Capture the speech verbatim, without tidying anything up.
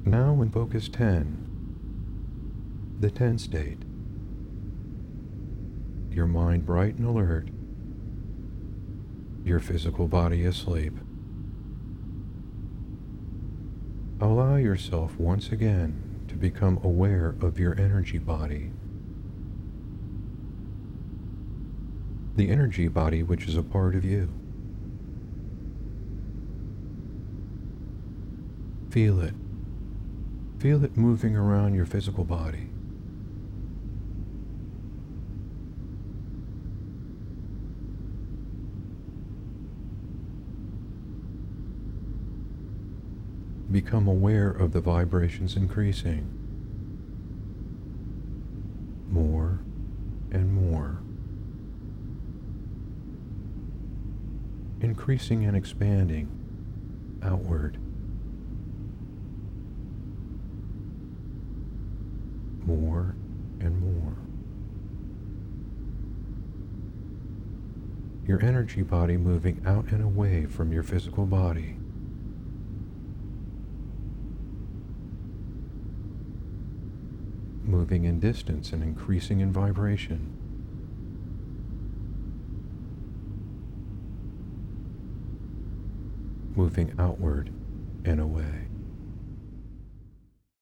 Now in focus ten, the ten state, your mind bright and alert, your physical body asleep. Allow yourself once again to become aware of your energy body. The energy body which is a part of you. Feel it. Feel it moving around your physical body. Become aware of the vibrations increasing. More and more. Increasing and expanding outward. More and more. Your energy body moving out and away from your physical body. Moving in distance and increasing in vibration. Moving outward and away.